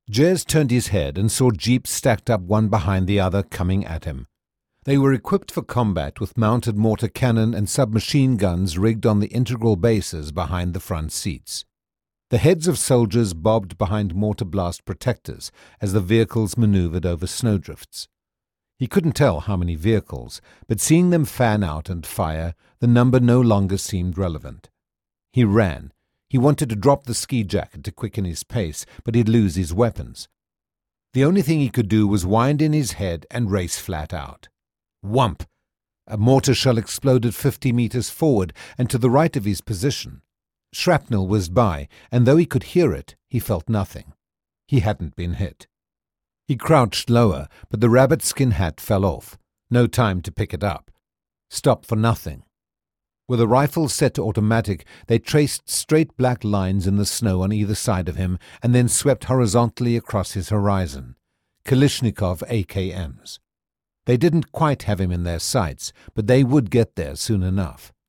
Jez turned his head and saw jeeps stacked up one behind the other coming at him. They were equipped for combat with mounted mortar cannon and submachine guns rigged on the integral bases behind the front seats. The heads of soldiers bobbed behind mortar blast protectors as the vehicles maneuvered over snowdrifts. He couldn't tell how many vehicles, but seeing them fan out and fire, the number no longer seemed relevant. He ran. He wanted to drop the ski jacket to quicken his pace, but he'd lose his weapons. The only thing he could do was wind in his head and race flat out. Whump! A mortar shell exploded 50 meters forward and to the right of his position. Shrapnel whizzed by, and though he could hear it, he felt nothing. He hadn't been hit. He crouched lower, but the rabbit-skin hat fell off. No time to pick it up. Stop for nothing. With a rifle set to automatic, they traced straight black lines in the snow on either side of him and then swept horizontally across his horizon. Kalashnikov AKMs. They didn't quite have him in their sights, but they would get there soon enough.